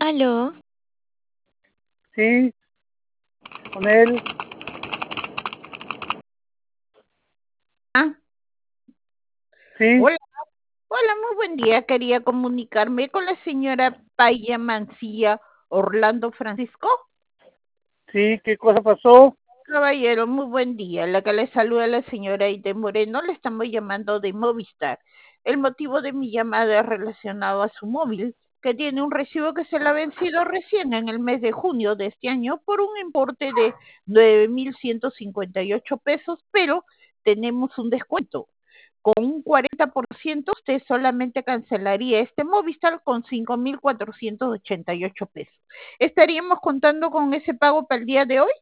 Aló, Sí, con él. Ah, Sí, hola, hola, muy buen día. Quería comunicarme con la señora Paya Mancilla Orlando Francisco. sí, ¿qué cosa pasó? Caballero, muy buen día. La que le saluda la señora Ide Moreno, le estamos llamando de Movistar. El motivo de mi llamada es relacionado a su móvil, que tiene un recibo que se le ha vencido recién en el mes de junio de este año por un importe de 9.158 pesos, pero tenemos un descuento. Con un 40% usted solamente cancelaría este Movistar con 5.488 pesos. ¿Estaríamos contando con ese pago para el día de hoy?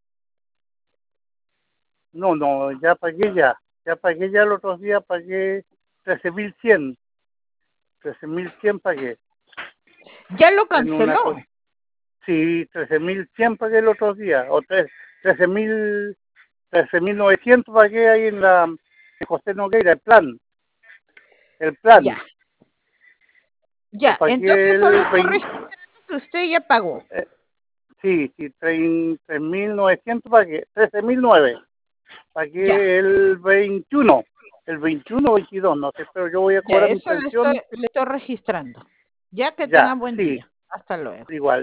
No, ya pagué ya. Ya pagué ya el otro día, pagué 13.100. 13.100 pagué. ¿Ya lo En una canceló? cosa. Sí, 13.100 pagué el otro día. O 13.900 pagué ahí en José Nogueira, el plan. El plan. Ya, Lo ya. pagué Entonces solo el estoy 20. registrando que usted ya pagó. Sí, 3.900 pagué. 13.009. Ya, Pagué el 21, el 21 o 22, no sé, pero yo voy a ya, cobrar mi eso pensión le estoy registrando. Ya que tenga ya, buen sí, día. Hasta luego. igual.